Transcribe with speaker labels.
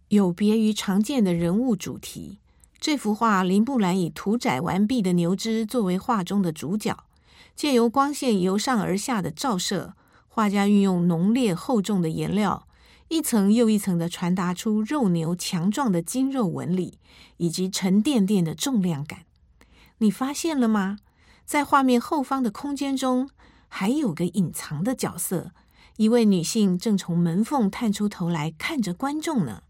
Speaker 1: 有别于常见的人物主题，这幅画林布兰以屠宰完毕的牛只作为画中的主角，借由光线由上而下的照射，画家运用浓烈厚重的颜料，一层又一层地传达出肉牛强壮的筋肉纹理以及沉甸甸的重量感。你发现了吗？在画面后方的空间中，还有个隐藏的角色，一位女性正从门缝探出头来看着观众呢。